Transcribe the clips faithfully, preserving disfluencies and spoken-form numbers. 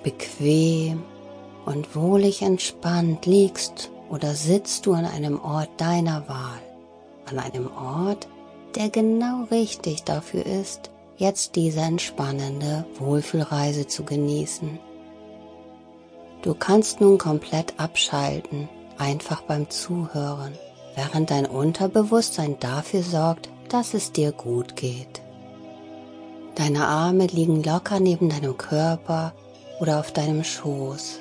Bequem und wohlig entspannt liegst oder sitzt du an einem Ort deiner Wahl, an einem Ort, der genau richtig dafür ist, jetzt diese entspannende Wohlfühlreise zu genießen. Du kannst nun komplett abschalten, einfach beim Zuhören, während dein Unterbewusstsein dafür sorgt, dass es dir gut geht. Deine Arme liegen locker neben deinem Körper oder auf deinem Schoß.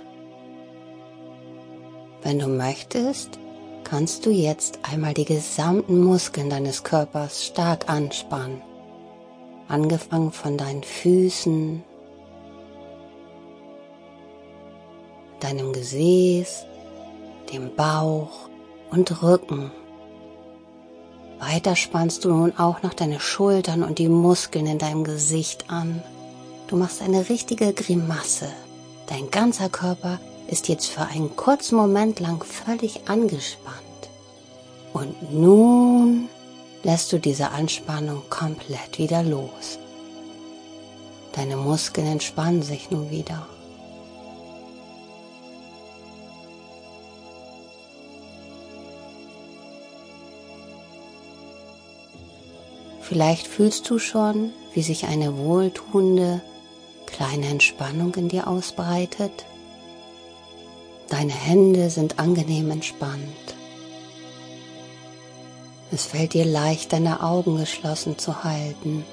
Wenn du möchtest, kannst du jetzt einmal die gesamten Muskeln deines Körpers stark anspannen, angefangen von deinen Füßen, deinem Gesäß, dem Bauch und Rücken. Weiter spannst du nun auch noch deine Schultern und die Muskeln in deinem Gesicht an. Du machst eine richtige Grimasse. Dein ganzer Körper ist jetzt für einen kurzen Moment lang völlig angespannt. Und nun lässt du diese Anspannung komplett wieder los. Deine Muskeln entspannen sich nun wieder. Vielleicht fühlst du schon, wie sich eine wohltuende, kleine Entspannung in dir ausbreitet. Deine Hände sind angenehm entspannt. Es fällt dir leicht, deine Augen geschlossen zu halten.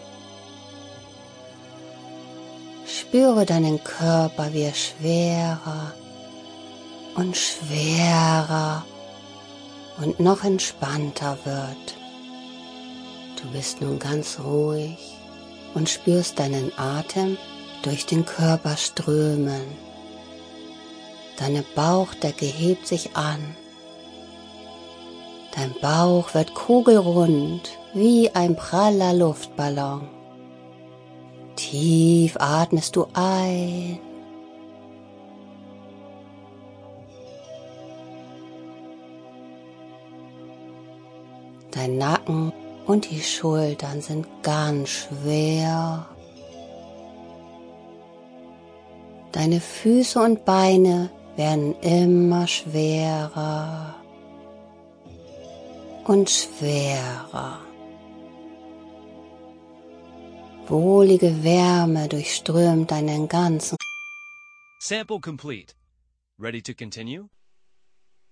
Spüre deinen Körper, wie er schwerer und schwerer und noch entspannter wird. Du bist nun ganz ruhig und spürst deinen Atem durch den Körper strömen. Deine Bauchdecke hebt sich an. Dein Bauch wird kugelrund wie ein praller Luftballon. Tief atmest du ein. Dein Nacken und die Schultern sind ganz schwer. Deine Füße und Beine werden immer schwerer und schwerer. Wohlige Wärme durchströmt deinen ganzen. Sample complete. Ready to continue?